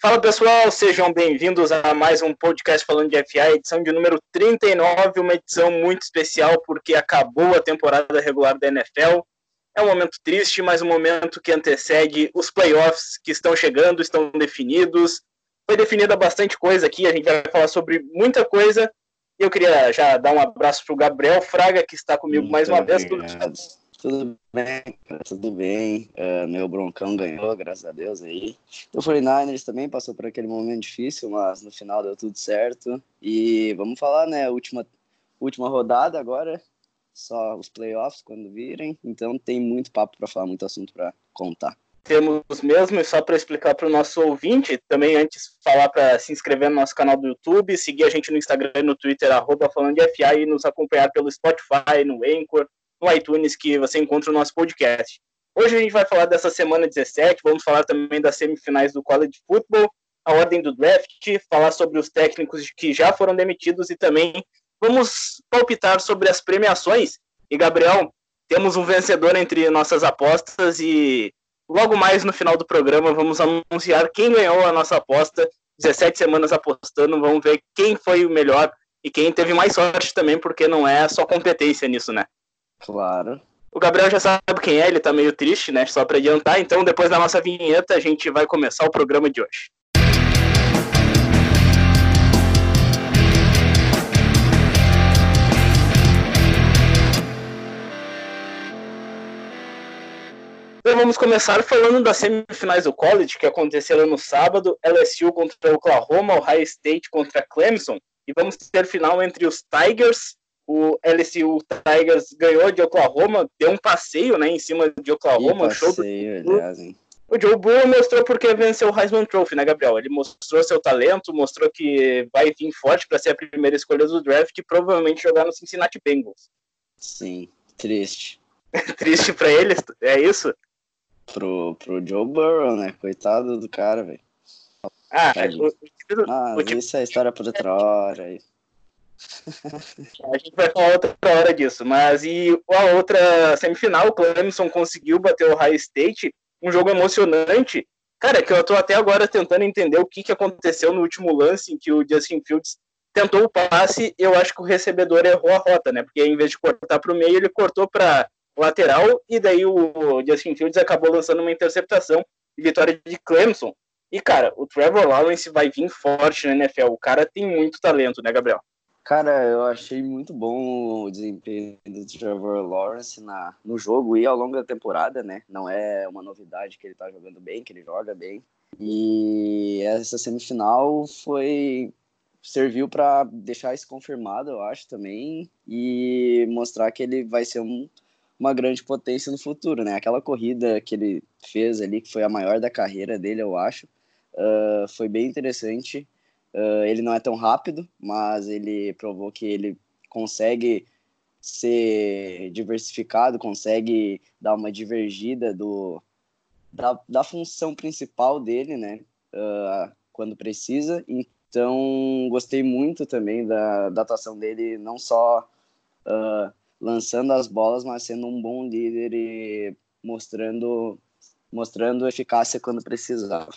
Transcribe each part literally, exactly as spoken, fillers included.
Fala pessoal, sejam bem-vindos a mais um podcast falando de F A, edição de número trinta e nove, uma edição muito especial porque acabou a temporada regular da N F L. É um momento triste, mas um momento que antecede os playoffs que estão chegando, estão definidos. Foi definida bastante coisa aqui, a gente vai falar sobre muita coisa. E eu queria já dar um abraço para o Gabriel Fraga, que está comigo Muito mais uma vez. obrigado. Tudo bem, cara, tudo bem. Uh, meu Broncão ganhou, graças a Deus aí. O quarenta e nove ers também passou por aquele momento difícil, mas no final deu tudo certo. E vamos falar, né, última, última rodada agora, só os playoffs quando virem. Então tem muito papo para falar, muito assunto para contar. Temos mesmo, e só para explicar para o nosso ouvinte, também antes falar para se inscrever no nosso canal do YouTube, seguir a gente no Instagram e no Twitter, arroba falando de F A, e nos acompanhar pelo Spotify, no Anchor, no iTunes, que você encontra o nosso podcast. Hoje a gente vai falar dessa semana dezessete, vamos falar também das semifinais do College Football, a ordem do draft, falar sobre os técnicos que já foram demitidos e também vamos palpitar sobre as premiações. E, Gabriel, temos um vencedor entre nossas apostas e logo mais no final do programa vamos anunciar quem ganhou a nossa aposta. dezessete semanas apostando, vamos ver quem foi o melhor e quem teve mais sorte também, porque não é só competência nisso, né? Claro. O Gabriel já sabe quem é, ele tá meio triste, né? Só para adiantar. Então, depois da nossa vinheta, a gente vai começar o programa de hoje. Então, vamos começar falando das semifinais do college, que aconteceram no sábado. L S U contra Oklahoma, Ohio State contra Clemson. E vamos ter final entre os Tigers. O L S U Tigers ganhou de Oklahoma, deu um passeio, né, em cima de Oklahoma. Que passeio, show do... aliás, hein? O Joe Burrow mostrou porque venceu o Heisman Trophy, né, Gabriel? Ele mostrou seu talento, mostrou que vai vir forte para ser a primeira escolha do draft e provavelmente jogar no Cincinnati Bengals. Sim, triste. Triste para eles, é isso? Pro, pro Joe Burrow, né? Coitado do cara, velho. Ah, o, mas o, isso é história por outra hora aí. A gente vai falar outra hora disso, mas e a outra semifinal, o Clemson conseguiu bater o Ohio State, um jogo emocionante, cara, que eu tô até agora tentando entender o que, que aconteceu no último lance em que o Justin Fields tentou o passe, eu acho que o recebedor errou a rota, né, porque em vez de cortar para o meio, ele cortou para lateral, e daí o Justin Fields acabou lançando uma interceptação de vitória de Clemson. E, cara, o Trevor Lawrence vai vir forte na N F L, o cara tem muito talento, né, Gabriel? Cara, eu achei muito bom o desempenho do Trevor Lawrence na, no jogo e ao longo da temporada, né? Não é uma novidade que ele tá jogando bem, que ele joga bem. E essa semifinal foi serviu para deixar isso confirmado, eu acho, também, e mostrar que ele vai ser um, uma grande potência no futuro, né? Aquela corrida que ele fez ali, que foi a maior da carreira dele, eu acho, uh, foi bem interessante. Uh, ele não é tão rápido, mas ele provou que ele consegue ser diversificado, consegue dar uma divergida do, da, da função principal dele, né, uh, quando precisa. Então, gostei muito também da, da atuação dele, não só uh, lançando as bolas, mas sendo um bom líder e mostrando, mostrando eficácia quando precisava.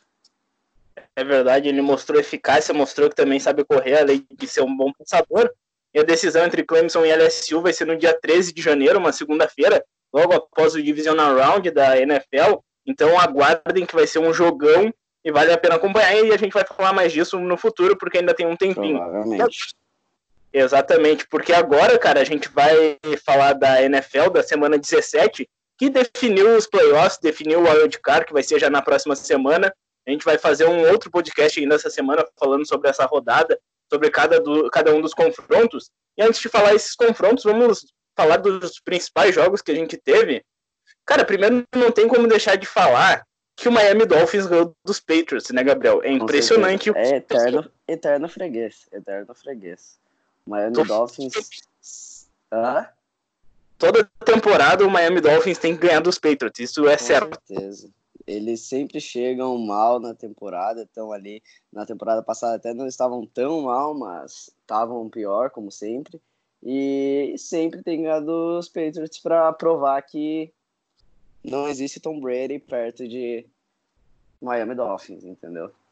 É verdade, ele mostrou eficácia, mostrou que também sabe correr, além de ser um bom passador. E a decisão entre Clemson e L S U vai ser no dia treze de janeiro, uma segunda-feira, logo após o Divisional Round da N F L. Então aguardem que vai ser um jogão e vale a pena acompanhar. E a gente vai falar mais disso no futuro, porque ainda tem um tempinho. Provavelmente. Exatamente, porque agora, cara, a gente vai falar da N F L da semana dezessete, que definiu os playoffs, definiu o Wild Card, que vai ser já na próxima semana. A gente vai fazer um outro podcast ainda essa semana falando sobre essa rodada, sobre cada, do, cada um dos confrontos. E antes de falar esses confrontos, vamos falar dos principais jogos que a gente teve. Cara, primeiro não tem como deixar de falar que o Miami Dolphins ganhou dos Patriots, né, Gabriel? É impressionante. É eterno, eterno freguês, eterno freguês. Miami Tô... Dolphins... Ah? Toda temporada o Miami Dolphins tem que ganhar dos Patriots, isso é Com certo. Com certeza. Eles sempre chegam mal na temporada, estão ali, na temporada passada até não estavam tão mal, mas estavam pior, como sempre, e sempre tem ganhado os Patriots para provar que não existe Tom Brady perto de Miami Dolphins, entendeu?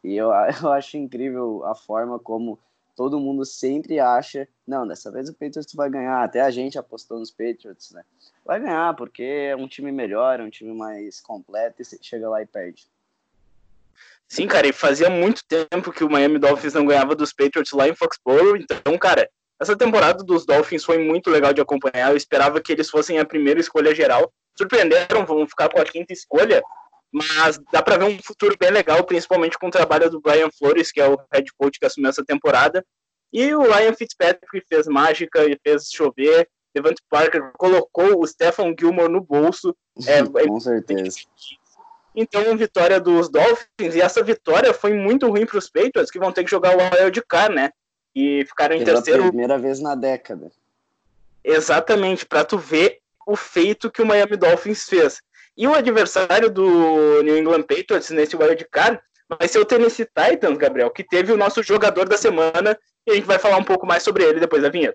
E eu, eu acho incrível a forma como todo mundo sempre acha, não, dessa vez o Patriots vai ganhar, até a gente apostou nos Patriots, né? Vai ganhar, porque é um time melhor, é um time mais completo, e você chega lá e perde. Sim, cara, e fazia muito tempo que o Miami Dolphins não ganhava dos Patriots lá em Foxborough, então, cara, essa temporada dos Dolphins foi muito legal de acompanhar, eu esperava que eles fossem a primeira escolha geral, surpreenderam, vão ficar com a quinta escolha, mas dá pra ver um futuro bem legal, principalmente com o trabalho do Brian Flores, que é o head coach que assumiu essa temporada, e o Ryan Fitzpatrick fez mágica e fez chover, Devante Parker colocou o Stephon Gilmore no bolso, é, Com certeza. então, vitória dos Dolphins, e essa vitória foi muito ruim para os Patriots, que vão ter que jogar o Wild Card, né? E ficaram em Pela terceiro. primeira vez na década. Exatamente, para tu ver o feito que o Miami Dolphins fez. E o adversário do New England Patriots nesse Wild Card vai ser o Tennessee Titans, Gabriel, que teve o nosso jogador da semana, e a gente vai falar um pouco mais sobre ele depois da vinheta.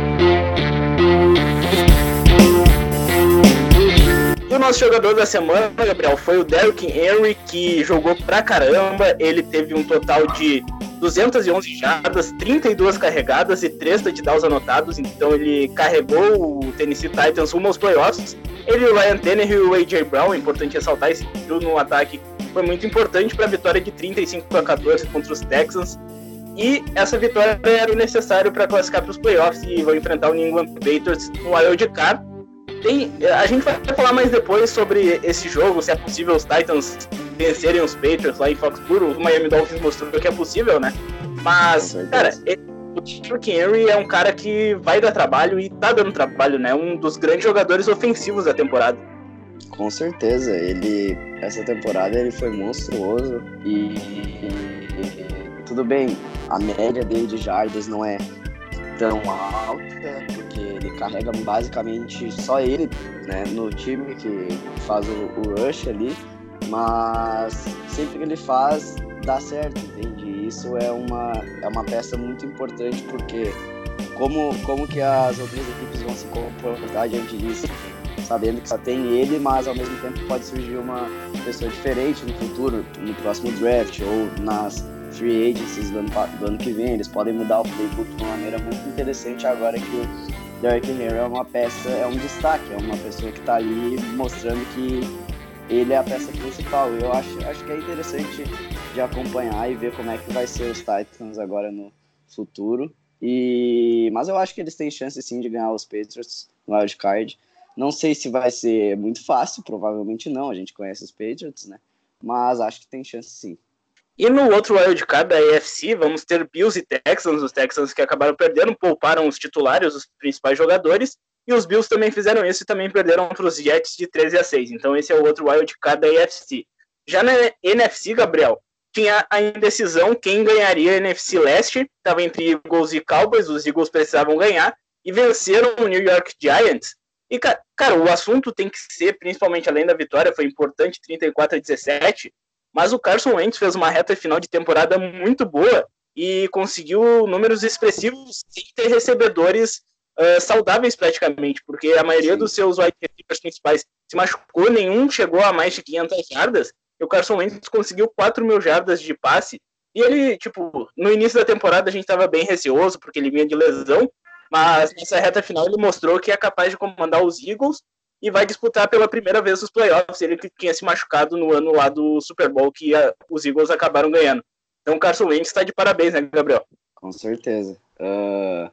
E o nosso jogador da semana, Gabriel, foi o Derrick Henry, que jogou pra caramba. Ele teve um total de duzentas e onze jardas, trinta e duas carregadas e três touchdowns anotados. Então ele carregou o Tennessee Titans rumo aos playoffs. Ele, o Ryan Tannehill e o A J Brown, é importante ressaltar esse trio no ataque, foi muito importante para a vitória de trinta e cinco a quatorze contra os Texans. E essa vitória era o necessário para classificar para os playoffs e vão enfrentar o New England Patriots no Wild Card. Tem, a gente vai falar mais depois sobre esse jogo, se é possível os Titans vencerem os Patriots lá em Foxborough. O Miami Dolphins mostrou que é possível, né? Mas, cara, ele, o Derrick Henry é um cara que vai dar trabalho e tá dando trabalho, né? Um dos grandes jogadores ofensivos da temporada. Com certeza, ele essa temporada ele foi monstruoso e, e, e tudo bem, a média dele de jardas não é tão alta, porque ele carrega basicamente só ele, né, no time que faz o, o rush ali, mas sempre que ele faz, dá certo, entende? E isso é uma, é uma peça muito importante, porque como, como que as outras equipes vão se comportar diante disso? Sabendo que só tem ele, mas ao mesmo tempo pode surgir uma pessoa diferente no futuro, no próximo draft ou nas free agencies do ano, do ano que vem. Eles podem mudar o playbook de uma maneira muito interessante agora que o Derrick Henry é uma peça, é um destaque, é uma pessoa que está ali mostrando que ele é a peça principal. Eu acho, acho que é interessante de acompanhar e ver como é que vai ser os Titans agora no futuro. E, mas eu acho que eles têm chance sim de ganhar os Patriots no Wild Card. Não sei se vai ser muito fácil, provavelmente não, a gente conhece os Patriots, né? Mas acho que tem chance sim. E no outro wildcard da A F C, vamos ter Bills e Texans, os Texans que acabaram perdendo, pouparam os titulares, os principais jogadores, e os Bills também fizeram isso e também perderam para os Jets de treze a seis. Então esse é o outro wildcard da A F C. Já na N F C, Gabriel, tinha a indecisão quem ganharia a N F C Leste, estava entre Eagles e Cowboys, os Eagles precisavam ganhar, e venceram o New York Giants. E, cara, o assunto tem que ser, principalmente além da vitória, foi importante, trinta e quatro a dezessete, mas o Carson Wentz fez uma reta final de temporada muito boa e conseguiu números expressivos sem ter recebedores uh, saudáveis praticamente, porque a maioria Sim. dos seus wide receivers principais se machucou, nenhum chegou a mais de quinhentas jardas, e o Carson Wentz conseguiu quatro mil jardas de passe, e ele, tipo, no início da temporada a gente estava bem receoso, porque ele vinha de lesão, mas nessa reta final ele mostrou que é capaz de comandar os Eagles e vai disputar pela primeira vez os playoffs. Ele que tinha se machucado no ano lá do Super Bowl que a, os Eagles acabaram ganhando. Então o Carson Wentz está de parabéns, né, Gabriel? Com certeza. Uh,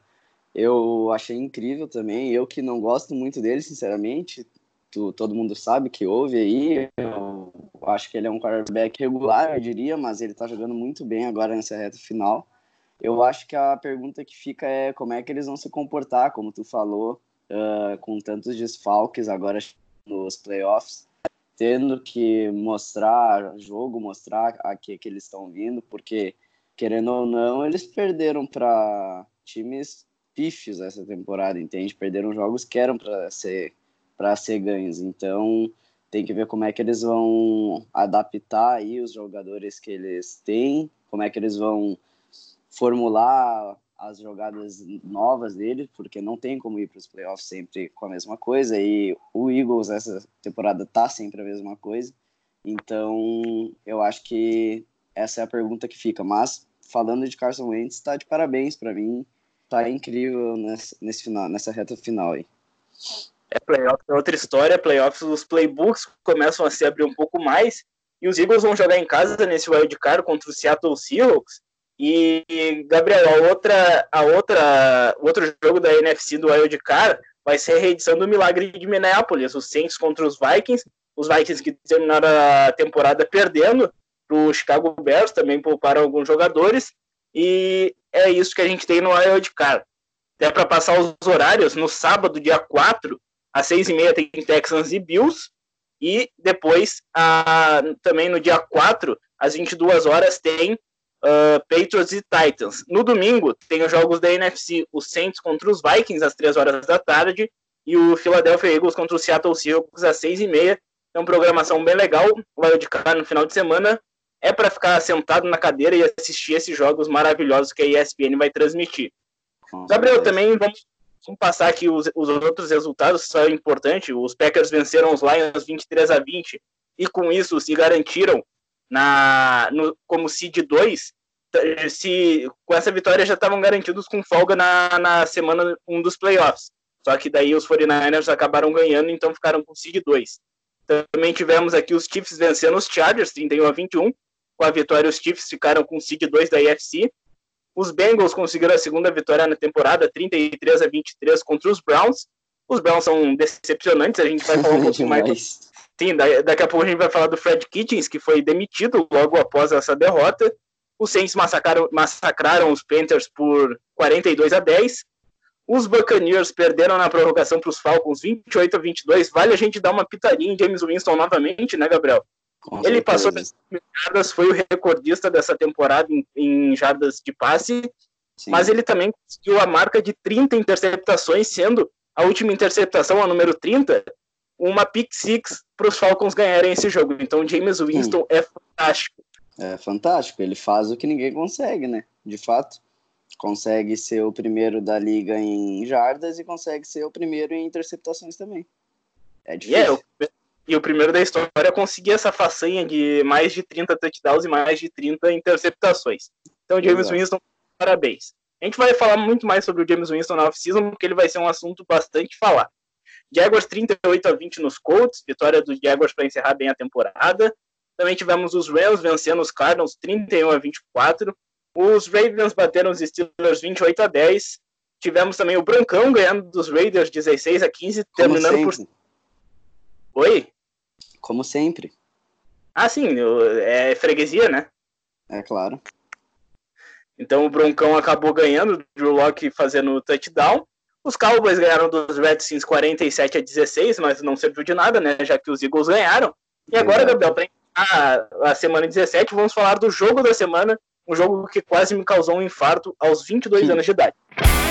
eu achei incrível também. Eu que não gosto muito dele, sinceramente. Tu, todo mundo sabe que houve aí. Eu acho que ele é um quarterback regular, eu diria, mas ele está jogando muito bem agora nessa reta final. Eu acho que a pergunta que fica é como é que eles vão se comportar, como tu falou, uh, com tantos desfalques agora nos playoffs, tendo que mostrar jogo, mostrar a que, que eles estão vindo, porque, querendo ou não, eles perderam para times pífios essa temporada, entende? Perderam jogos que eram para ser, para ser ganhos, então tem que ver como é que eles vão adaptar aí os jogadores que eles têm, como é que eles vão formular as jogadas novas dele, porque não tem como ir para os playoffs sempre com a mesma coisa, e o Eagles essa temporada tá sempre a mesma coisa, então eu acho que essa é a pergunta que fica. Mas, falando de Carson Wentz, tá de parabéns para mim. Tá incrível nesse, nesse final, nessa reta final aí. É, playoffs é outra história. Playoffs, os playbooks começam a se abrir um pouco mais. E os Eagles vão jogar em casa nesse wildcard contra o Seattle Seahawks. E, Gabriel, a outra, a outra, o outro jogo da N F C do wildcard vai ser a reedição do Milagre de Minneapolis. Os Saints contra os Vikings. Os Vikings que terminaram a temporada perdendo para o Chicago Bears, também pouparam alguns jogadores. E é isso que a gente tem no wildcard. Até para passar os horários, no sábado, dia quatro, às seis e meia tem Texans e Bills. E depois, a, também no dia quatro, às vinte e duas horas, tem uh, Patriots e Titans. No domingo, tem os jogos da N F C, os Saints contra os Vikings, às três horas da tarde, e o Philadelphia Eagles contra o Seattle Seahawks, às seis e meia. É uma programação bem legal, o wildcard no final de semana. É para ficar sentado na cadeira e assistir esses jogos maravilhosos que a E S P N vai transmitir. Com Gabriel, certeza. Também vamos, vamos passar aqui os, os outros resultados, isso é importante. Os Packers venceram os Lions vinte e três a vinte e com isso se garantiram na, no, como seed dois. Se, com essa vitória já estavam garantidos com folga na, na semana um dos playoffs. Só que daí os forty-niners acabaram ganhando, então ficaram com seed dois. Também tivemos aqui os Chiefs vencendo os Chargers, trinta e um a vinte e um. Com a vitória, os Chiefs ficaram com seed dois da A F C. Os Bengals conseguiram a segunda vitória na temporada, trinta e três a vinte e três contra os Browns. Os Browns são decepcionantes, a gente vai falar um pouquinho mais. Sim, daqui a pouco a gente vai falar do Fred Kitchens, que foi demitido logo após essa derrota. Os Saints massacraram, massacraram os Panthers por quarenta e dois a dez. Os Buccaneers perderam na prorrogação para os Falcons vinte e oito a vinte e dois. Vale a gente dar uma pitadinha em James Winston novamente, né, Gabriel? Com Ele certeza. Passou das jardas, foi o recordista dessa temporada em, em jardas de passe, Sim. mas ele também conseguiu a marca de trinta interceptações, sendo a última interceptação, a número trinta, uma pick six para os Falcons ganharem esse jogo. Então, James Winston Sim. é fantástico. É fantástico, ele faz o que ninguém consegue, né? De fato, consegue ser o primeiro da liga em jardas e consegue ser o primeiro em interceptações também. É difícil. Yeah, eu... E o primeiro da história é conseguir essa façanha de mais de trinta touchdowns e mais de trinta interceptações. Então, James Exato. Winston, parabéns. A gente vai falar muito mais sobre o James Winston na off-season, porque ele vai ser um assunto bastante falar. Jaguars trinta e oito a vinte nos Colts, vitória dos Jaguars para encerrar bem a temporada. Também tivemos os Rams vencendo os Cardinals trinta e um a vinte e quatro. Os Ravens bateram os Steelers vinte e oito a dez. Tivemos também o Brancão ganhando dos Raiders dezesseis a quinze, terminando Como por... sempre. Oi? Como sempre. Ah, sim, é freguesia, né? É claro. Então o Broncão acabou ganhando, o Drew Lock fazendo touchdown. Os Cowboys ganharam dos Redskins quarenta e sete a dezesseis, mas não serviu de nada, né? Já que os Eagles ganharam. E agora, Exato. Gabriel, para a semana dezessete, vamos falar do jogo da semana, um jogo que quase me causou um infarto aos vinte e dois sim. anos de idade.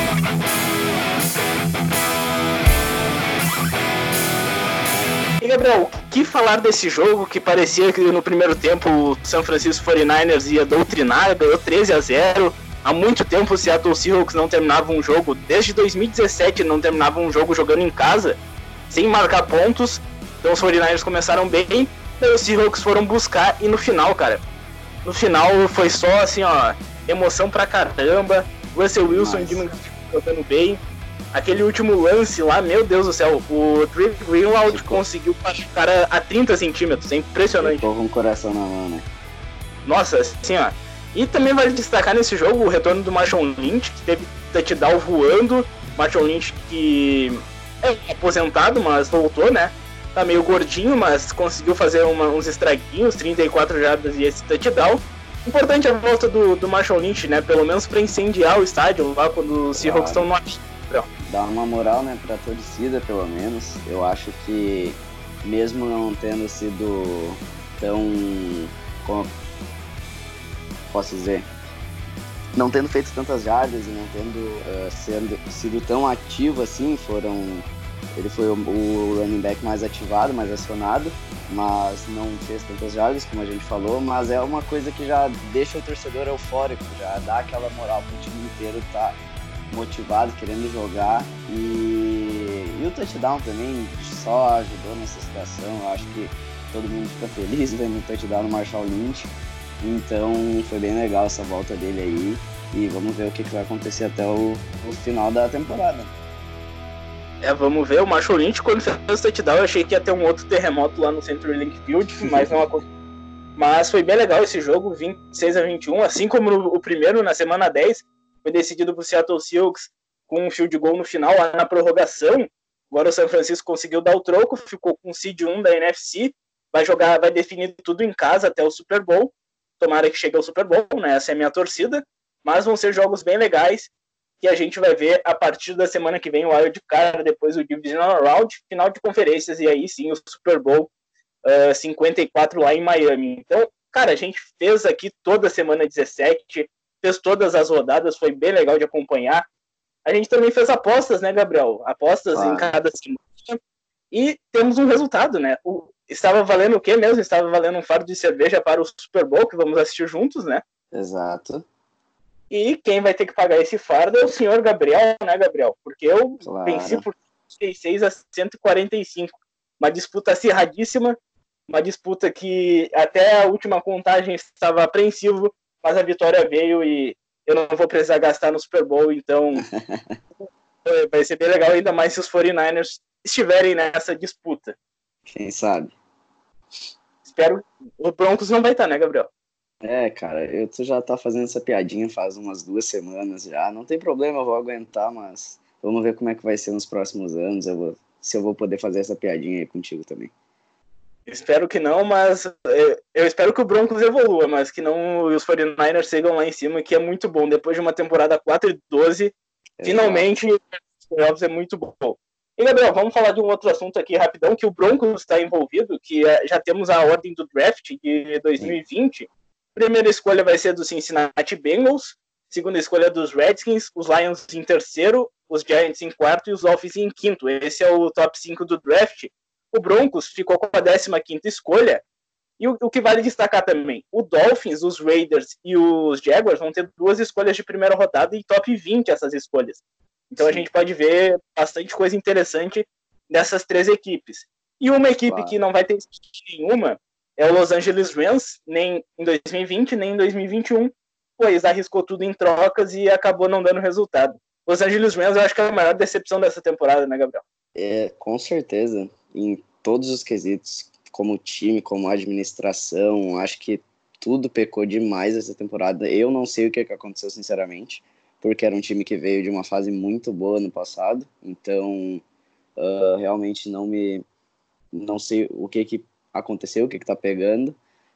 E, Gabriel, o que falar desse jogo que parecia que no primeiro tempo o San Francisco forty-niners ia doutrinar, ganhou treze a zero. Há muito tempo o Seattle Seahawks não terminava um jogo, desde dois mil e dezessete não terminava um jogo jogando em casa, sem marcar pontos. Então os forty-niners começaram bem, daí os Seahawks foram buscar e no final, cara, no final foi só assim, ó, emoção pra caramba. Russell Wilson jogando bem. Aquele último lance lá, meu Deus do céu, o Dre Greenlaw conseguiu passar o cara a trinta centímetros, é impressionante. Ficou com o coração na mão, né? Nossa, assim, ó. E também vale destacar nesse jogo o retorno do Marshawn Lynch, que teve touchdown voando. Marshawn Lynch que é aposentado, mas voltou, né? Tá meio gordinho, mas conseguiu fazer uma, uns estraguinhos, trinta e quatro jardas e esse touchdown. Importante a volta do, do Marshawn Lynch, né? Pelo menos pra incendiar o estádio lá quando os Seahawks estão claro. no... Dá uma moral, né, pra torcida, pelo menos. Eu acho que, mesmo não tendo sido tão... Como posso dizer? Não tendo feito tantas jardas e não tendo uh, sendo, sido tão ativo assim, foram... Ele foi o, o running back mais ativado, mais acionado, mas não fez tantas jardas, como a gente falou, mas é uma coisa que já deixa o torcedor eufórico, já dá aquela moral pro time inteiro estar motivado, querendo jogar, e, e o touchdown também só ajudou nessa situação. Eu acho que todo mundo fica feliz vendo o touchdown no Marshawn Lynch, Então foi bem legal essa volta dele aí. E vamos ver o que, que vai acontecer até o, o final da temporada. É, vamos ver. O Marshall Lynch, quando fez o touchdown, eu achei que ia ter um outro terremoto lá no CenturyLink Field, mas não aconteceu. Mas foi bem legal esse jogo, vinte e seis a vinte e um, assim como no, o primeiro, na semana dez, foi decidido pro Seattle Seahawks com um field goal no final, lá na prorrogação. Agora o San Francisco conseguiu dar o troco, ficou com o seed um da N F C, vai jogar, vai definir tudo em casa até o Super Bowl. Tomara que chegue ao Super Bowl, né? Essa é a minha torcida. Mas vão ser jogos bem legais que a gente vai ver a partir da semana que vem o Wild Card, depois o Divisional Round, final de conferências, e aí sim o Super Bowl uh, cinquenta e quatro lá em Miami. Então, cara, a gente fez aqui toda a semana dezessete, fez todas as rodadas, foi bem legal de acompanhar. A gente também fez apostas, né, Gabriel? Apostas claro. Em cada semana. E temos um resultado, né? O, estava valendo o quê mesmo? Estava valendo um fardo de cerveja para o Super Bowl, que vamos assistir juntos, né? Exato. E quem vai ter que pagar esse fardo é o senhor Gabriel, né, Gabriel? Porque eu claro. venci por trinta e seis a cento e quarenta e cinco. Uma disputa acirradíssima, uma disputa que até a última contagem estava apreensivo, mas a vitória veio e eu não vou precisar gastar no Super Bowl, então vai ser bem legal, ainda mais se os quarenta e nine ers estiverem nessa disputa. Quem sabe? Espero. O Broncos não vai estar, né, Gabriel? É, cara, eu tu já tá fazendo essa piadinha faz umas duas semanas já. Não tem problema, eu vou aguentar, mas vamos ver como é que vai ser nos próximos anos. Eu vou, se eu vou poder fazer essa piadinha aí contigo também. Espero que não, mas eu espero que o Broncos evolua, mas que não os quarenta e nine ers sigam lá em cima, que é muito bom. Depois de uma temporada quatro e doze, Exato. Finalmente os playoffs é muito bom. E, Gabriel, vamos falar de um outro assunto aqui rapidão, que o Broncos está envolvido, que já temos a ordem do draft de dois mil e vinte. Sim. Primeira escolha vai ser do Cincinnati Bengals, segunda escolha dos Redskins, os Lions em terceiro, os Giants em quarto e os Dolphins em quinto. Esse é o top cinco do draft. O Broncos ficou com a décima quinta escolha, e o, o que vale destacar também, o Dolphins, os Raiders e os Jaguars vão ter duas escolhas de primeira rodada e top vinte essas escolhas. Então Sim. a gente pode ver bastante coisa interessante dessas três equipes. E uma equipe claro. Que não vai ter nenhuma é o Los Angeles Rams, nem em dois mil e vinte, nem em dois mil e vinte e um, pois arriscou tudo em trocas e acabou não dando resultado. Los Angeles Rams eu acho que é a maior decepção dessa temporada, né, Gabriel? É, com certeza, em todos os quesitos, como time, como administração, acho que tudo pecou demais essa temporada. Eu não sei o que aconteceu, sinceramente, porque era um time que veio de uma fase muito boa no passado, então uh, realmente não me não sei o que que aconteceu, o que que tá pegando,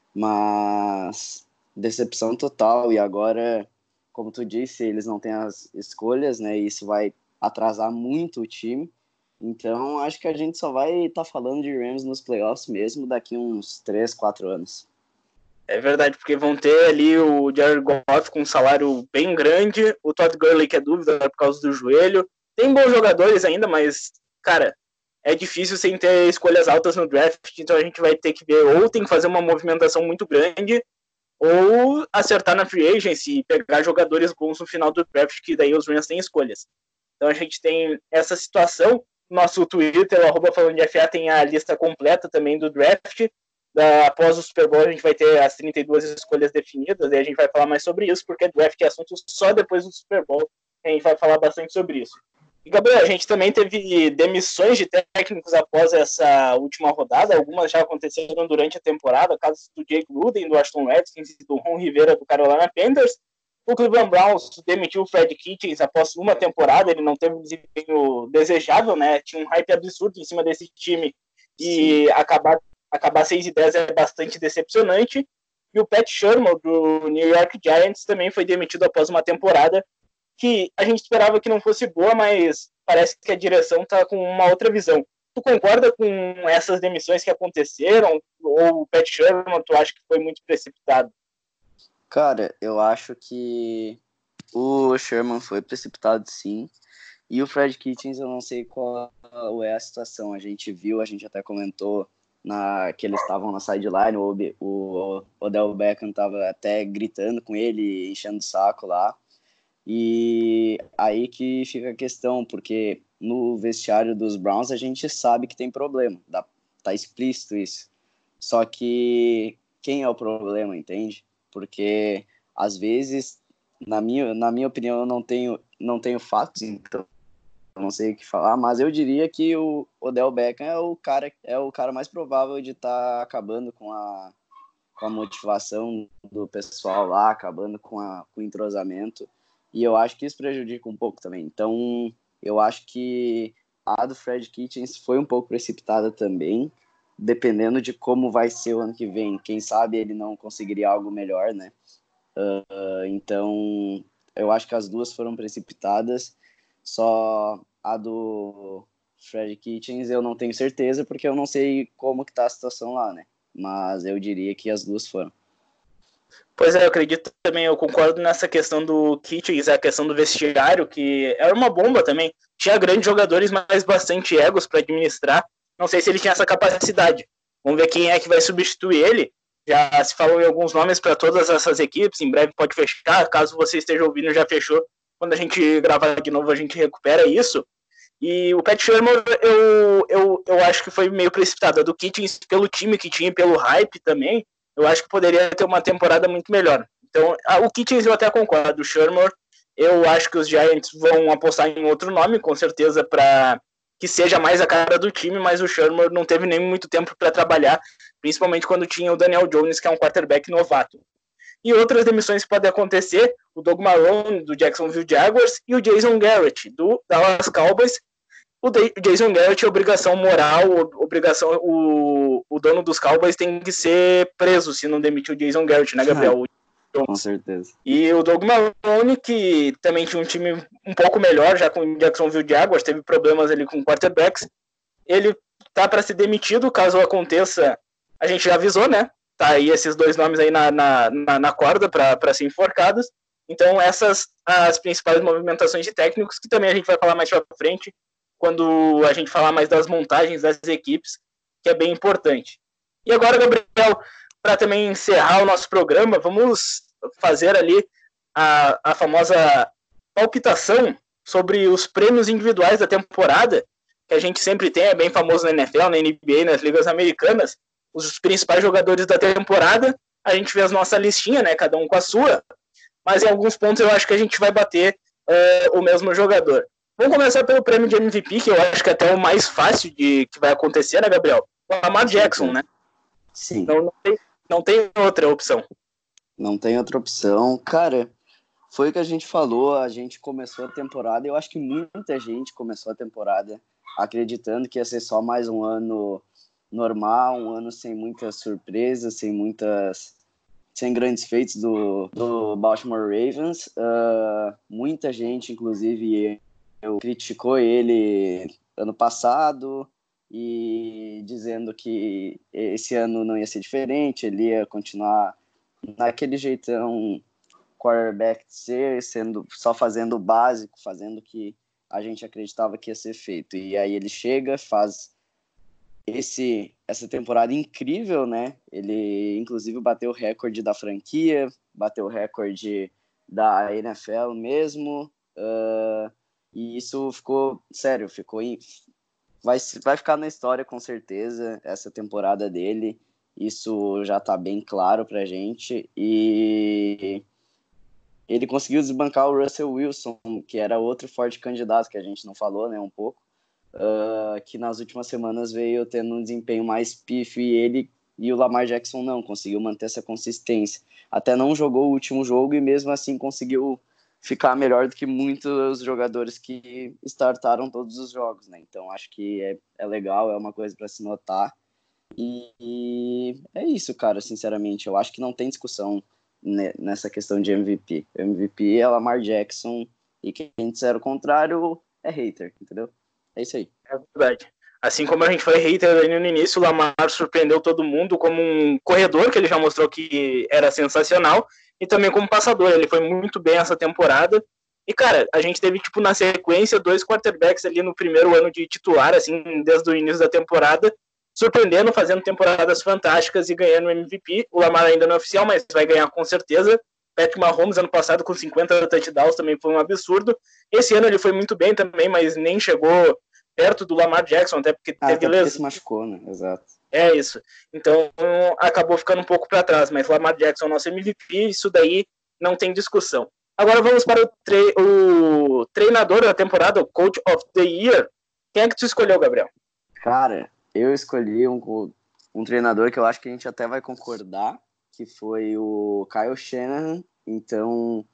mas decepção total. E agora, como tu disse, eles não têm as escolhas, né, e isso vai atrasar muito o time. Então, acho que a gente só vai estar tá falando de Rams nos playoffs mesmo daqui uns três, quatro anos. É verdade, porque vão ter ali o Jared Goff com um salário bem grande, o Todd Gurley que é dúvida por causa do joelho. Tem bons jogadores ainda, mas, cara, é difícil sem ter escolhas altas no draft, então a gente vai ter que ver, ou tem que fazer uma movimentação muito grande, ou acertar na free agency e pegar jogadores bons no final do draft, que daí os Rams têm escolhas. Então a gente tem essa situação. Nosso Twitter, o arroba falando de F A, tem a lista completa também do draft. Da, após o Super Bowl a gente vai ter as trinta e duas escolhas definidas, e a gente vai falar mais sobre isso, porque draft é assunto só depois do Super Bowl, a gente vai falar bastante sobre isso. E, Gabriel, a gente também teve demissões de técnicos após essa última rodada, algumas já aconteceram durante a temporada, casos do Jake Gruden, do Washington Redskins e do Ron Rivera, do Carolina Panthers. O Cleveland Browns demitiu o Fred Kitchens após uma temporada, ele não teve um desempenho desejável, né? Tinha um hype absurdo em cima desse time, e Sim. acabar, acabar seis e dez é bastante decepcionante. E o Pat Shurmur, do New York Giants, também foi demitido após uma temporada que a gente esperava que não fosse boa, mas parece que a direção está com uma outra visão. Tu concorda com essas demissões que aconteceram? Ou o Pat Shurmur, tu acha que foi muito precipitado? Cara, eu acho que o Sherman foi precipitado, sim. E o Fred Kitchens, eu não sei qual é a situação. A gente viu, a gente até comentou na, que eles estavam na sideline, o, o Odell Beckham estava até gritando com ele, enchendo o saco lá. E aí que fica a questão, porque no vestiário dos Browns a gente sabe que tem problema, dá, tá explícito isso. Só que quem é o problema, entende? porque às vezes, na minha, na minha opinião, eu não tenho, não tenho fatos, então eu não sei o que falar, mas eu diria que o Odell Beckham é o cara, é o cara mais provável de estar tá acabando com a, com a motivação do pessoal lá, acabando com, a, com o entrosamento, e eu acho que isso prejudica um pouco também. Então, eu acho que a do Fred Kitchens foi um pouco precipitada também, dependendo de como vai ser o ano que vem. Quem sabe ele não conseguiria algo melhor, né? Uh, então, eu acho que as duas foram precipitadas. Só a do Fred Kitchens eu não tenho certeza, porque eu não sei como que tá a situação lá, né? Mas eu diria que as duas foram. Pois é, eu acredito também, eu concordo nessa questão do Kitchens, a questão do vestiário, que era uma bomba também. Tinha grandes jogadores, mas bastante egos para administrar. Não sei se ele tinha essa capacidade. Vamos ver quem é que vai substituir ele. Já se falou em alguns nomes para todas essas equipes, em breve pode fechar. Caso você esteja ouvindo, já fechou. Quando a gente gravar de novo, a gente recupera isso. E o Pat Shurmur, eu, eu, eu acho que foi meio precipitado. A do Kitchens, pelo time que tinha, pelo hype também, eu acho que poderia ter uma temporada muito melhor. Então, o Kitchens eu até concordo. O Shurmur, eu acho que os Giants vão apostar em outro nome, com certeza, para que seja mais a cara do time, mas o Shurmur não teve nem muito tempo para trabalhar, principalmente quando tinha o Daniel Jones, que é um quarterback novato. E outras demissões que podem acontecer, o Doug Marrone, do Jacksonville Jaguars, e o Jason Garrett, do Dallas Cowboys. O Jason Garrett é obrigação moral, obrigação, o, o dono dos Cowboys tem que ser preso se não demitir o Jason Garrett, né, Gabriel? Com certeza. E o Doug Marrone, que também tinha um time um pouco melhor, já com o Jacksonville Jaguars, teve problemas ali com quarterbacks, ele tá para ser demitido, caso aconteça, a gente já avisou, né? Tá aí esses dois nomes aí na, na, na, na corda para ser enforcados. Então essas as principais movimentações de técnicos, que também a gente vai falar mais para frente, quando a gente falar mais das montagens das equipes, que é bem importante. E agora, Gabriel, para também encerrar o nosso programa, vamos fazer ali a, a famosa palpitação sobre os prêmios individuais da temporada, que a gente sempre tem, é bem famoso na N F L, na N B A, nas ligas americanas, os principais jogadores da temporada, a gente vê a nossa listinha, né, cada um com a sua, mas em alguns pontos eu acho que a gente vai bater uh, o mesmo jogador. Vamos começar pelo prêmio de M V P, que eu acho que é até o mais fácil de que vai acontecer, né, Gabriel? O Lamar Jackson, né? Sim. Não, não, tem, não tem outra opção. Não tem outra opção. Cara, foi o que a gente falou, a gente começou a temporada, eu acho que muita gente começou a temporada acreditando que ia ser só mais um ano normal, um ano sem muitas surpresas, sem muitas... sem grandes feitos do, do Baltimore Ravens. Uh, muita gente, inclusive eu, criticou ele ano passado e dizendo que esse ano não ia ser diferente, ele ia continuar naquele jeitão quarterback de ser, sendo, só fazendo o básico, fazendo o que a gente acreditava que ia ser feito. E aí ele chega, faz esse, essa temporada incrível, né? Ele, inclusive, bateu o recorde da franquia, bateu o recorde da N F L mesmo, uh, e isso ficou, sério, ficou em, vai, vai ficar na história com certeza, essa temporada dele, isso já tá bem claro pra gente, e ele conseguiu desbancar o Russell Wilson, que era outro forte candidato, que a gente não falou, né, um pouco, Uh, que nas últimas semanas veio tendo um desempenho mais pífio, e ele e o Lamar Jackson não, conseguiu manter essa consistência. Até não jogou o último jogo e mesmo assim conseguiu ficar melhor do que muitos jogadores que startaram todos os jogos, né? Então acho que é, é legal, é uma coisa para se notar. E, e é isso, cara, sinceramente. Eu acho que não tem discussão né, nessa questão de M V P. O M V P é Lamar Jackson e quem disser o contrário é hater, entendeu? É isso aí. É verdade. Assim como a gente foi hater ali no início, o Lamar surpreendeu todo mundo como um corredor, que ele já mostrou que era sensacional, e também como passador. Ele foi muito bem essa temporada. E, cara, a gente teve, tipo, na sequência, dois quarterbacks ali no primeiro ano de titular, assim, desde o início da temporada, surpreendendo, fazendo temporadas fantásticas e ganhando o M V P. O Lamar ainda não é oficial, mas vai ganhar com certeza. Patrick Mahomes, ano passado, com cinquenta touchdowns, também foi um absurdo. Esse ano ele foi muito bem também, mas nem chegou perto do Lamar Jackson, até porque ah, teve lesão. lesão. se machucou, né? Exato. É isso. Então, acabou ficando um pouco para trás. Mas Lamar Jackson é o nosso M V P, isso daí não tem discussão. Agora vamos para o, tre- o treinador da temporada, o Coach of the Year. Quem é que tu escolheu, Gabriel? Cara, eu escolhi um, um treinador que eu acho que a gente até vai concordar, que foi o Kyle Shanahan. Então,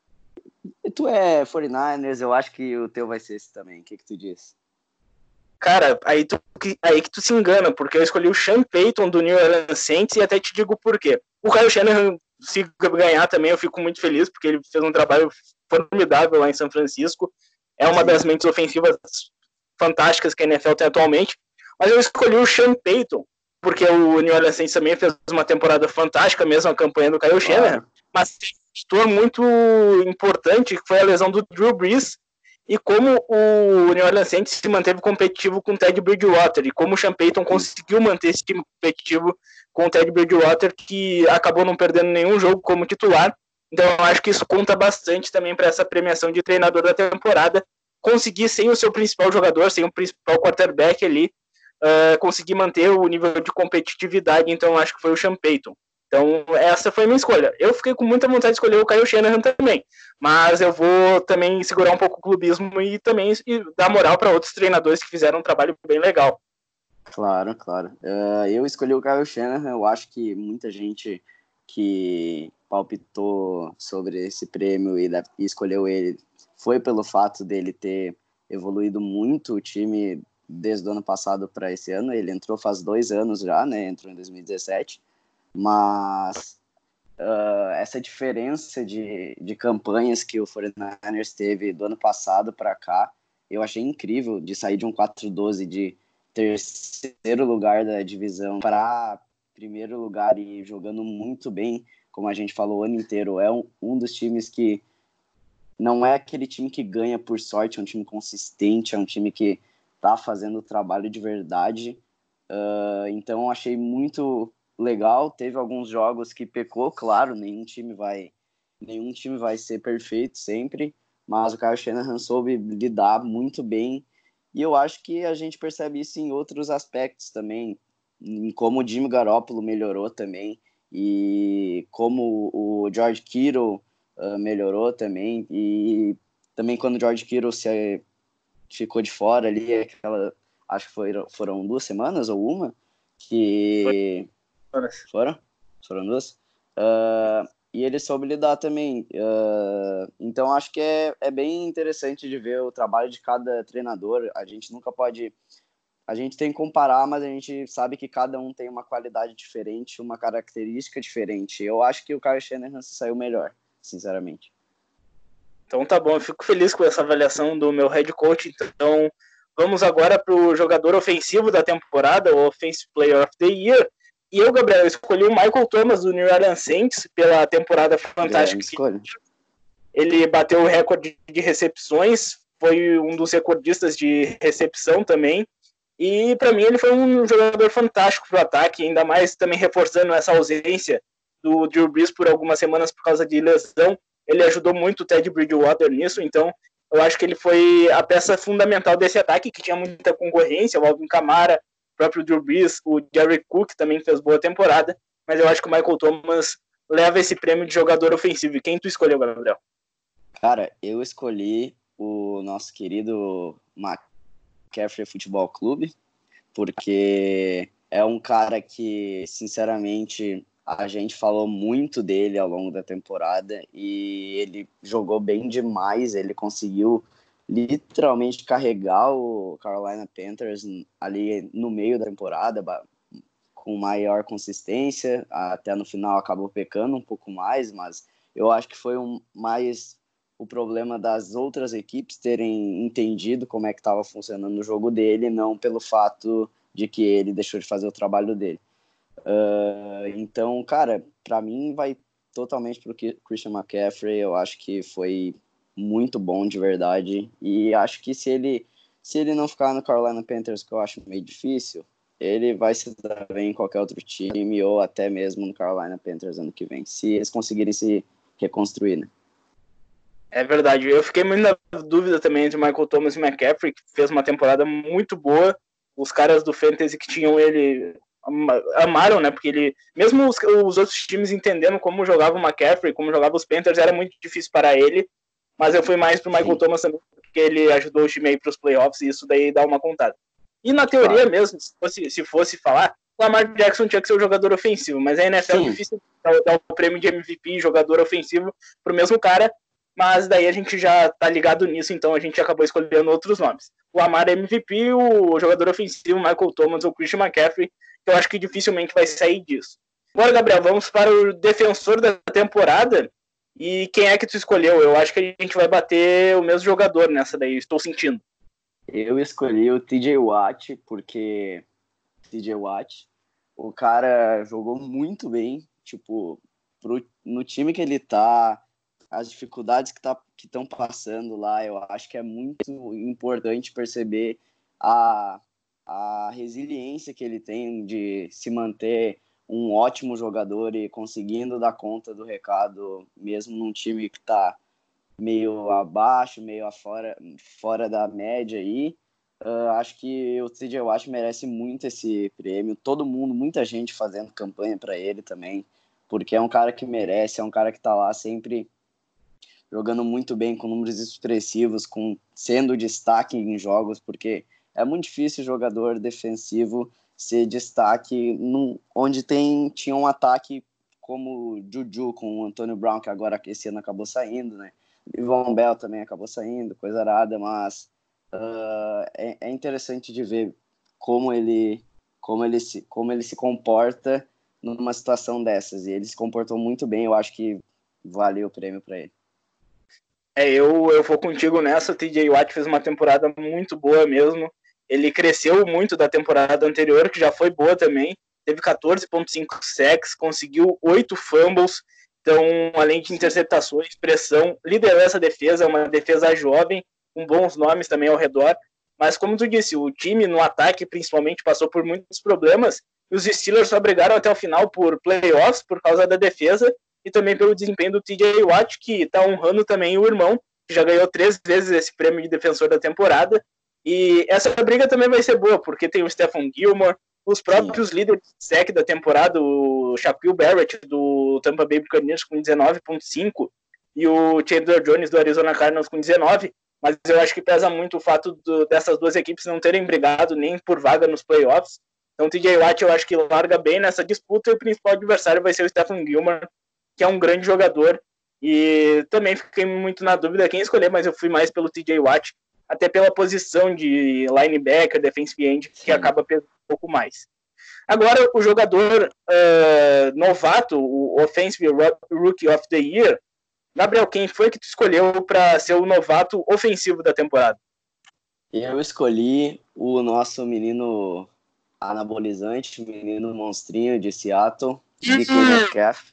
tu é quarenta e nine ers, eu acho que o teu vai ser esse também. O que que tu diz? Cara, aí, tu, aí que tu se engana, porque eu escolhi o Sean Payton do New Orleans Saints e até te digo por quê. O Kyle Shanahan, se ganhar também, eu fico muito feliz, porque ele fez um trabalho formidável lá em São Francisco. É uma Sim. das mentes ofensivas fantásticas que a N F L tem atualmente. Mas eu escolhi o Sean Payton, porque o New Orleans Saints também fez uma temporada fantástica, mesmo a campanha do Kyle Shanahan, claro. Mas tem um fator muito importante, que foi a lesão do Drew Brees, e como o New Orleans Saints se manteve competitivo com o Ted Bridgewater, e como o Sean Payton conseguiu manter esse time competitivo com o Ted Bridgewater, que acabou não perdendo nenhum jogo como titular. Então eu acho que isso conta bastante também para essa premiação de treinador da temporada, conseguir sem o seu principal jogador, sem o principal quarterback ali, uh, conseguir manter o nível de competitividade. Então eu acho que foi o Sean Payton. Então, essa foi a minha escolha. Eu fiquei com muita vontade de escolher o Kyle Shanahan também, mas eu vou também segurar um pouco o clubismo e também e dar moral para outros treinadores que fizeram um trabalho bem legal. Claro, claro. Uh, eu escolhi o Kyle Shanahan. Eu acho que muita gente que palpitou sobre esse prêmio e, e escolheu ele foi pelo fato dele ter evoluído muito o time desde o ano passado para esse ano. Ele entrou faz dois anos já, né? Entrou em dois mil e dezessete. Mas uh, essa diferença de, de campanhas que o quarenta e nine ers teve do ano passado para cá, eu achei incrível, de sair de um quatro doze de terceiro lugar da divisão para primeiro lugar e jogando muito bem, como a gente falou o ano inteiro. É um, um dos times que não é aquele time que ganha por sorte, é um time consistente, é um time que está fazendo o trabalho de verdade. Uh, então achei muito legal. Teve alguns jogos que pecou, claro, nenhum time vai nenhum time vai ser perfeito sempre, mas o Kyle Shanahan soube lidar muito bem, e eu acho que a gente percebe isso em outros aspectos também, em como o Jimmy Garoppolo melhorou também, e como o George Kittle uh, melhorou também, e também quando o George Kittle se, ficou de fora ali, aquela, acho que foram, foram duas semanas ou uma, que... Foram? Foram duas? Uh, e ele soube lidar também. Uh, então, acho que é, é bem interessante de ver o trabalho de cada treinador. A gente nunca pode... A gente tem que comparar, mas a gente sabe que cada um tem uma qualidade diferente, uma característica diferente. Eu acho que o Kyle Shanahan se saiu melhor, sinceramente. Então tá bom, eu fico feliz com essa avaliação do meu head coach. Então, vamos agora para o jogador ofensivo da temporada, o Offensive Player of the Year. E eu, Gabriel, escolhi o Michael Thomas do New Orleans Saints pela temporada fantástica. Ele bateu o recorde de recepções, foi um dos recordistas de recepção também. E para mim ele foi um jogador fantástico para o ataque, ainda mais também reforçando essa ausência do Drew Brees por algumas semanas por causa de lesão. Ele ajudou muito o Ted Bridgewater nisso, então eu acho que ele foi a peça fundamental desse ataque, que tinha muita concorrência, o Alvin Kamara, o próprio Drew Brees, o Jerry Cook também fez boa temporada, mas eu acho que o Michael Thomas leva esse prêmio de jogador ofensivo. E quem tu escolheu, Gabriel? Cara, eu escolhi o nosso querido McCaffrey Futebol Clube, porque é um cara que, sinceramente, a gente falou muito dele ao longo da temporada e ele jogou bem demais. Ele conseguiu literalmente carregar o Carolina Panthers ali no meio da temporada com maior consistência. Até no final acabou pecando um pouco mais, mas eu acho que foi um, mais o problema das outras equipes terem entendido como é que estava funcionando o jogo dele, não pelo fato de que ele deixou de fazer o trabalho dele. Uh, então, cara, para mim vai totalmente pro Christian McCaffrey. Eu acho que foi muito bom de verdade, e acho que se ele se ele não ficar no Carolina Panthers, que eu acho meio difícil, ele vai se dar bem em qualquer outro time, ou até mesmo no Carolina Panthers ano que vem, se eles conseguirem se reconstruir, né? É verdade, eu fiquei muito na dúvida também entre Michael Thomas e McCaffrey, que fez uma temporada muito boa. Os caras do Fantasy que tinham ele amaram, né? Porque ele, mesmo os, os outros times entendendo como jogava o McCaffrey, como jogava os Panthers, era muito difícil para ele. Mas eu fui mais pro Michael Sim. Thomas também, porque ele ajudou o time aí pros playoffs e isso daí dá uma contada. E na teoria claro. mesmo, se fosse, se fosse falar, o Lamar Jackson tinha que ser o jogador ofensivo, mas a N F L Sim. é difícil dar, dar o prêmio de M V P jogador ofensivo pro mesmo cara, mas daí a gente já tá ligado nisso, então a gente acabou escolhendo outros nomes. O Lamar é M V P, o jogador ofensivo Michael Thomas ou Christian McCaffrey, que eu acho que dificilmente vai sair disso. Agora, Gabriel, vamos para o defensor da temporada. E quem é que tu escolheu? Eu acho que a gente vai bater o mesmo jogador nessa daí, estou sentindo. Eu escolhi o T J Watt, porque T J Watt, o cara jogou muito bem, tipo, pro, no time que ele tá, as dificuldades que tá, que estão passando lá, eu acho que é muito importante perceber a, a resiliência que ele tem de se manter um ótimo jogador e conseguindo dar conta do recado, mesmo num time que está meio abaixo, meio afora, fora da média aí. Uh, acho que o T J Watt merece muito esse prêmio. Todo mundo, muita gente fazendo campanha para ele também, porque é um cara que merece, é um cara que está lá sempre jogando muito bem, com números expressivos, com, sendo destaque em jogos, porque é muito difícil jogador defensivo ser destaque num, onde tem, tinha um ataque como Juju com o Antônio Brown, que agora esse ano acabou saindo, né? Von Bell também acabou saindo, coisa arada, mas uh, é, é interessante de ver como ele, como, ele se, como ele se comporta numa situação dessas, e ele se comportou muito bem, eu acho que valeu o prêmio para ele. É, eu, eu vou contigo nessa. O T J Watt fez uma temporada muito boa mesmo. Ele cresceu muito da temporada anterior, que já foi boa também. Teve catorze vírgula cinco sacks, conseguiu oito fumbles. Então, além de interceptações, pressão, liderou essa defesa, uma defesa jovem, com bons nomes também ao redor. Mas, como tu disse, o time no ataque, principalmente, passou por muitos problemas. E os Steelers só brigaram até o final por playoffs, por causa da defesa, e também pelo desempenho do T J Watt, que está honrando também o irmão, que já ganhou três vezes esse prêmio de defensor da temporada. E essa briga também vai ser boa, porque tem o Stephon Gilmore, os próprios Sim. líderes de sec da temporada, o Shaquille Barrett, do Tampa Bay Buccaneers, com dezenove vírgula cinco, e o Chandler Jones, do Arizona Cardinals, com dezenove. Mas eu acho que pesa muito o fato do, dessas duas equipes não terem brigado nem por vaga nos playoffs. Então o T J Watt eu acho que larga bem nessa disputa, e o principal adversário vai ser o Stephon Gilmore, que é um grande jogador. E também fiquei muito na dúvida quem escolher, mas eu fui mais pelo T J Watt, até pela posição de linebacker, defensive end, que Sim. acaba pesando um pouco mais. Agora, o jogador uh, novato, o Offensive Rookie of the Year, Gabriel, quem foi que tu escolheu para ser o novato ofensivo da temporada? Eu escolhi o nosso menino anabolizante, menino monstrinho de Seattle, D K Metcalf.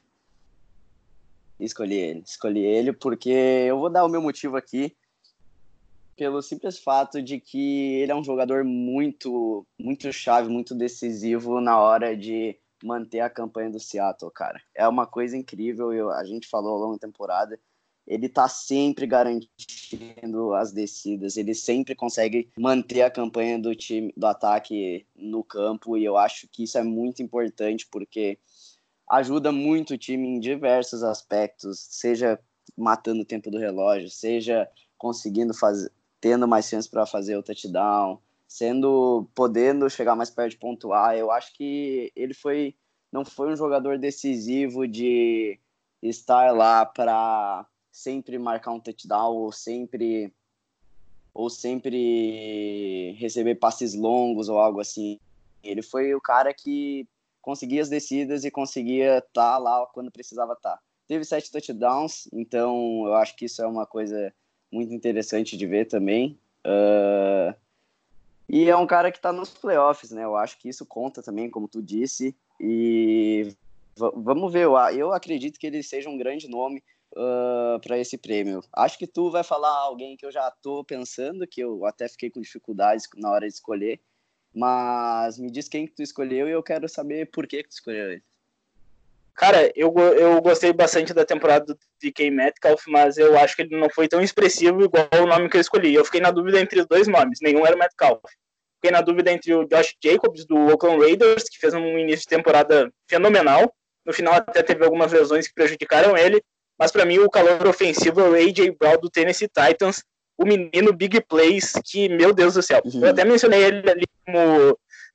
Escolhi ele, escolhi ele porque eu vou dar o meu motivo aqui, pelo simples fato de que ele é um jogador muito, muito chave, muito decisivo na hora de manter a campanha do Seattle, cara. É uma coisa incrível, eu, a gente falou ao longo da temporada, ele tá sempre garantindo as descidas, ele sempre consegue manter a campanha do time, do ataque no campo, e eu acho que isso é muito importante, porque ajuda muito o time em diversos aspectos, seja matando o tempo do relógio, seja conseguindo fazer, tendo mais chance para fazer o touchdown, sendo, podendo chegar mais perto de pontuar. Eu acho que ele foi, não foi um jogador decisivo de estar lá para sempre marcar um touchdown ou sempre, ou sempre receber passes longos ou algo assim. Ele foi o cara que conseguia as descidas e conseguia estar lá quando precisava estar. Teve sete touchdowns, então eu acho que isso é uma coisa muito interessante de ver também. Uh, e é um cara que está nos playoffs, né? Eu acho que isso conta também, como tu disse. E v- vamos ver, eu, eu acredito que ele seja um grande nome uh, para esse prêmio. Acho que tu vai falar alguém que eu já estou pensando, que eu até fiquei com dificuldades na hora de escolher. Mas me diz quem que tu escolheu e eu quero saber por que, que tu escolheu ele. Cara, eu, eu gostei bastante da temporada do D K Metcalf, mas eu acho que ele não foi tão expressivo igual o nome que eu escolhi. Eu fiquei na dúvida entre os dois nomes, nenhum era o Metcalf. fiquei na dúvida entre o Josh Jacobs, do Oakland Raiders, que fez um início de temporada fenomenal. No final até teve algumas lesões que prejudicaram ele. Mas para mim o calor ofensivo é o A J Brown do Tennessee Titans, o menino Big Plays, que, meu Deus do céu. Eu até mencionei ele ali como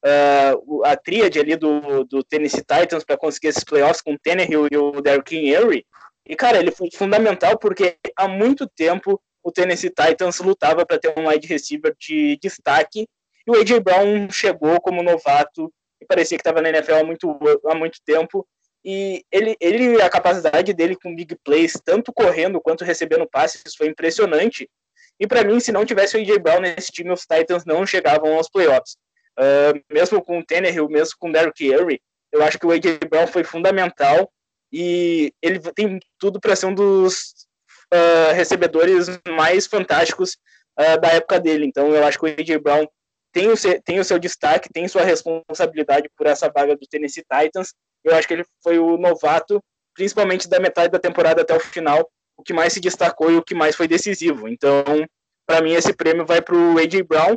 uh, a tríade ali do, do Tennessee Titans para conseguir esses playoffs com o Tannehill e o Derrick Henry. E, cara, ele foi fundamental porque há muito tempo o Tennessee Titans lutava para ter um wide receiver de destaque, e o A J Brown chegou como novato e parecia que estava na N F L há muito, há muito tempo. E ele, ele, a capacidade dele com big plays, tanto correndo quanto recebendo passes, foi impressionante. E para mim, se não tivesse o A J Brown nesse time, os Titans não chegavam aos playoffs. Uh, mesmo com o Tannehill, mesmo com o Derrick Henry, eu acho que o A J Brown foi fundamental e ele tem tudo para ser um dos uh, recebedores mais fantásticos uh, da época dele. Então eu acho que o A J Brown tem o, seu, tem o seu destaque, tem sua responsabilidade por essa vaga do Tennessee Titans. Eu acho que ele foi o novato, principalmente da metade da temporada até o final, o que mais se destacou e o que mais foi decisivo. Então, para mim, esse prêmio vai para o A J Brown.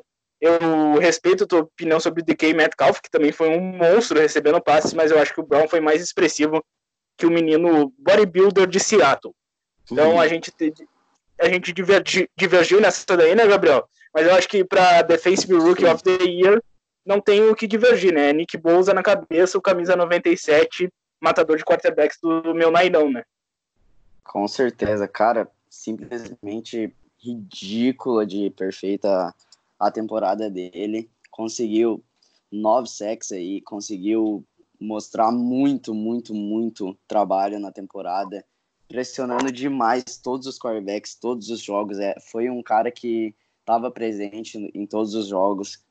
Eu respeito a tua opinião sobre o D K Metcalf, que também foi um monstro recebendo passes, mas eu acho que o Brown foi mais expressivo que o menino bodybuilder de Seattle. Então, uhum. a gente, a gente divergi, divergiu nessa daí, né, Gabriel? Mas eu acho que para Defensive Rookie Sim. of the Year não tem o que divergir, né? Nick Bosa na cabeça, o camisa noventa e sete, matador de quarterbacks do meu Nainão, né? Com certeza, cara, simplesmente ridícula de perfeita a temporada dele. Conseguiu nove sacks aí, conseguiu mostrar muito, muito, muito trabalho na temporada, pressionando demais todos os quarterbacks, todos os jogos. É, foi um cara que estava presente em todos os jogos.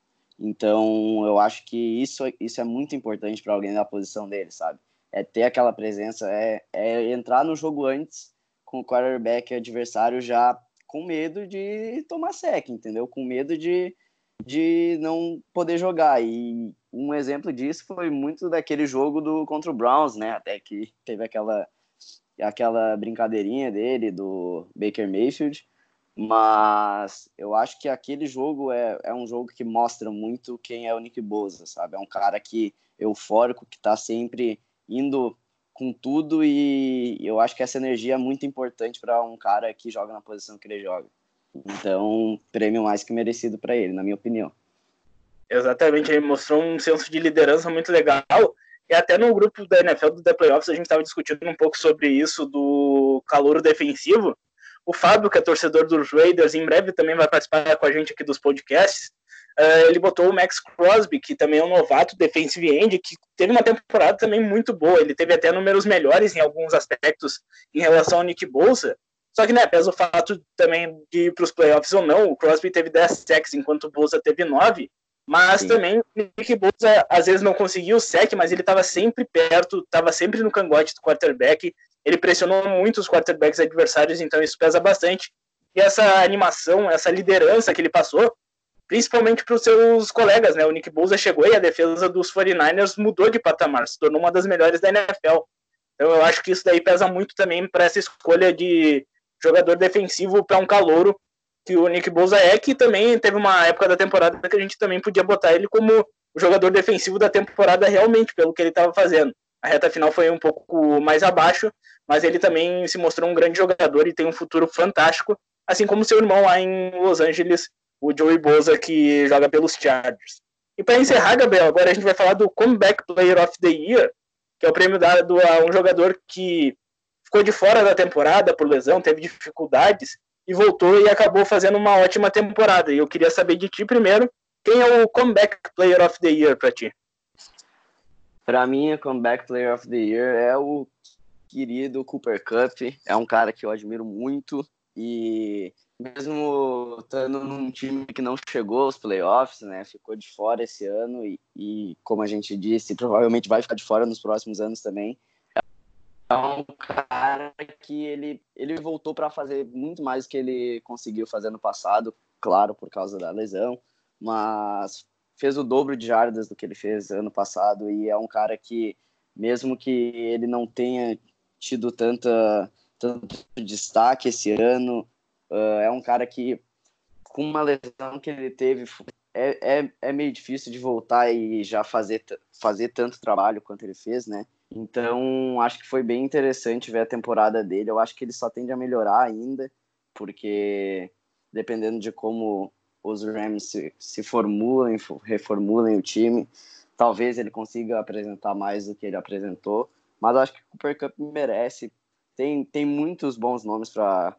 Então, eu acho que isso, isso é muito importante para alguém na posição dele, sabe? É ter aquela presença, é, é entrar no jogo antes com o quarterback adversário já com medo de tomar sec, entendeu? Com medo de, de não poder jogar. E um exemplo disso foi muito daquele jogo do, contra o Browns, né? Até que teve aquela, aquela brincadeirinha dele, do Baker Mayfield. Mas eu acho que aquele jogo é, é um jogo que mostra muito quem é o Nick Bosa, sabe? É um cara que eufórico, que tá sempre indo com tudo, e eu acho que essa energia é muito importante para um cara que joga na posição que ele joga. Então, prêmio mais que merecido para ele, na minha opinião. Exatamente, ele mostrou um senso de liderança muito legal, e até no grupo da N F L do The Playoffs a gente estava discutindo um pouco sobre isso, do calouro defensivo. O Fábio, que é torcedor dos Raiders, em breve também vai participar com a gente aqui dos podcasts. Uh, ele botou o Max Crosby, que também é um novato defensive end, que teve uma temporada também muito boa. Ele teve até números melhores em alguns aspectos em relação ao Nick Bosa. Só que, né, pesa o fato também de ir para os playoffs ou não. O Crosby teve dez sacks, enquanto o Bosa teve nove. Mas Sim. também o Nick Bosa às vezes não conseguiu o sack, mas ele estava sempre perto, estava sempre no cangote do quarterback. Ele pressionou muito os quarterbacks adversários, então isso pesa bastante. E essa animação, essa liderança que ele passou, principalmente para os seus colegas, né? O Nick Bosa chegou e a defesa dos forty-niners mudou de patamar, se tornou uma das melhores da N F L. Então eu acho que isso daí pesa muito também para essa escolha de jogador defensivo para um calouro, que o Nick Bosa é, que também teve uma época da temporada que a gente também podia botar ele como o jogador defensivo da temporada realmente, pelo que ele estava fazendo. A reta final foi um pouco mais abaixo, mas ele também se mostrou um grande jogador e tem um futuro fantástico, assim como seu irmão lá em Los Angeles, o Joey Bosa, que joga pelos Chargers. E para encerrar, Gabriel, agora a gente vai falar do Comeback Player of the Year, que é o prêmio dado a um jogador que ficou de fora da temporada por lesão, teve dificuldades, e voltou e acabou fazendo uma ótima temporada. E eu queria saber de ti primeiro, quem é o Comeback Player of the Year para ti? Para mim, o Comeback Player of the Year é o querido Cooper Kupp. É um cara que eu admiro muito, e mesmo estando num time que não chegou aos playoffs, né, ficou de fora esse ano e, e, como a gente disse, provavelmente vai ficar de fora nos próximos anos também. É um cara que ele, ele voltou para fazer muito mais do que ele conseguiu fazer no passado, claro, por causa da lesão, mas fez o dobro de jardas do que ele fez ano passado, e é um cara que, mesmo que ele não tenha tido tanta, tanto destaque esse ano, uh, é um cara que, com uma lesão que ele teve, é, é, é meio difícil de voltar e já fazer, fazer tanto trabalho quanto ele fez, né? Então, acho que foi bem interessante ver a temporada dele. Eu acho que ele só tende a melhorar ainda, porque dependendo de como os Rams se, se formulem, reformulem o time, talvez ele consiga apresentar mais do que ele apresentou. Mas acho que o Cooper Kupp merece. Tem, tem muitos bons nomes para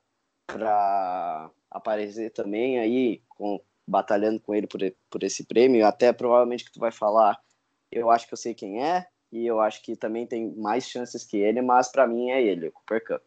aparecer também aí, com, batalhando com ele por, por esse prêmio. Até provavelmente que tu vai falar, eu acho que eu sei quem é, e eu acho que também tem mais chances que ele, mas para mim é ele, o Cooper Kupp.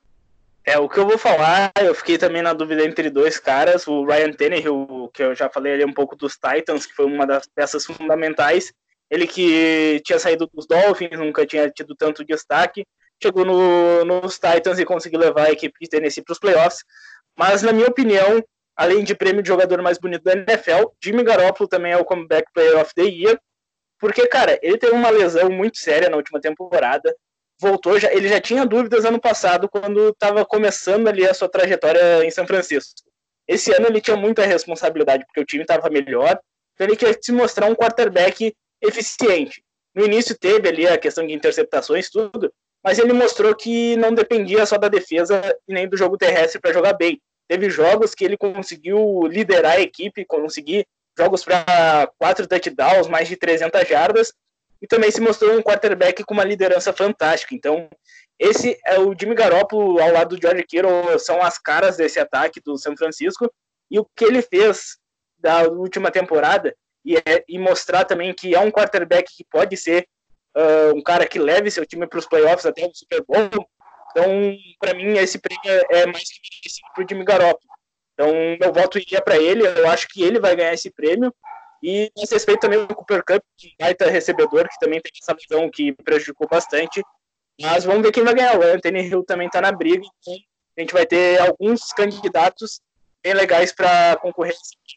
É, o que eu vou falar, eu fiquei também na dúvida entre dois caras, o Ryan Tannehill, que eu já falei ali um pouco dos Titans, que foi uma das peças fundamentais, ele que tinha saído dos Dolphins, nunca tinha tido tanto destaque, chegou no, nos Titans e conseguiu levar a equipe de Tennessee para os playoffs, mas na minha opinião, além de prêmio de jogador mais bonito da N F L, Jimmy Garoppolo também é o Comeback Player of the Year, porque, cara, ele teve uma lesão muito séria na última temporada, voltou, já, ele já tinha dúvidas ano passado, quando estava começando ali a sua trajetória em São Francisco. Esse ano ele tinha muita responsabilidade, porque o time estava melhor, então ele queria se mostrar um quarterback eficiente. No início teve ali a questão de interceptações, tudo, mas ele mostrou que não dependia só da defesa e nem do jogo terrestre para jogar bem. Teve jogos que ele conseguiu liderar a equipe, conseguir jogos para quatro touchdowns, mais de trezentas jardas, e também se mostrou um quarterback com uma liderança fantástica. Então, esse é o Jimmy Garoppolo ao lado do George Kittle, são as caras desse ataque do São Francisco, e o que ele fez da última temporada, e, é, e mostrar também que é um quarterback que pode ser uh, um cara que leve seu time para os playoffs até o Super Bowl. Então, para mim, esse prêmio é mais que merecido para o Jimmy Garoppolo. Então, meu voto iria para ele, eu acho que ele vai ganhar esse prêmio. E nesse respeito também o Cooper Kupp, que vai estar recebedor, que também tem essa lesão que prejudicou bastante. Mas vamos ver quem vai ganhar. O Anthony Hill também está na briga, então a gente vai ter alguns candidatos bem legais para concorrer.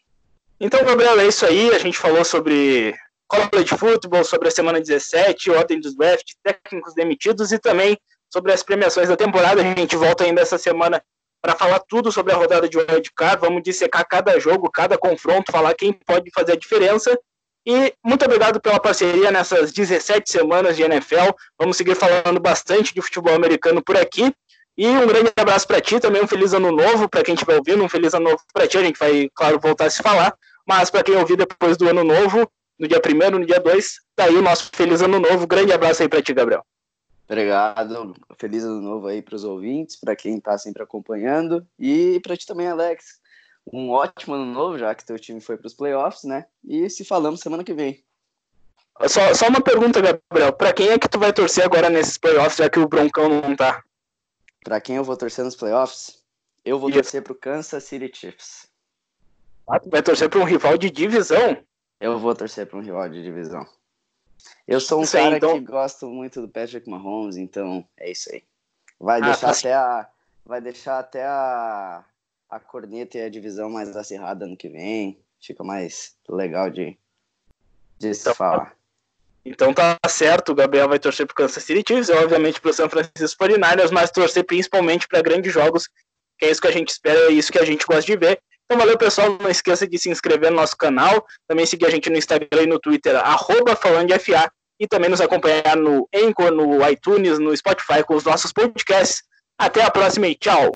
Então, Gabriel, é isso aí. A gente falou sobre college football, sobre a semana dezessete, ordem dos draft, técnicos demitidos e também sobre as premiações da temporada. A gente volta ainda essa semana para falar tudo sobre a rodada de wildcard, vamos dissecar cada jogo, cada confronto, falar quem pode fazer a diferença. E muito obrigado pela parceria nessas dezessete semanas de N F L. Vamos seguir falando bastante de futebol americano por aqui. E um grande abraço para ti, também um feliz ano novo, para quem estiver ouvindo, um feliz ano novo para ti. A gente vai, claro, voltar a se falar, mas para quem ouvir depois do ano novo, no dia primeiro, no dia dois, tá aí o nosso feliz ano novo. Grande abraço aí para ti, Gabriel. Obrigado, feliz ano novo aí para os ouvintes, para quem está sempre acompanhando e para ti também, Alex. Um ótimo ano novo, já que teu time foi para os playoffs, né? E se falamos semana que vem. Só, só uma pergunta, Gabriel. Para quem é que tu vai torcer agora nesses playoffs, já que o Broncão não tá? Para quem eu vou torcer nos playoffs? Eu vou Isso. torcer para o Kansas City Chiefs. Ah, tu vai torcer para um rival de divisão? Eu vou torcer para um rival de divisão. Eu sou um isso aí, cara então... que gosto muito do Patrick Mahomes, então é isso aí. Vai ah, deixar tá até a, vai deixar até a, a corneta e a divisão mais acirrada ano que vem. Fica mais legal de, de se então, falar. Então tá certo, o Gabriel vai torcer pro Kansas City Chiefs, obviamente pro San Francisco forty-niners, mas torcer principalmente para grandes jogos, que é isso que a gente espera, é isso que a gente gosta de ver. Então valeu, pessoal, não esqueça de se inscrever no nosso canal, também seguir a gente no Instagram e no Twitter, arroba falando de F A, e também nos acompanhar no Anchor, no iTunes, no Spotify com os nossos podcasts. Até a próxima e tchau!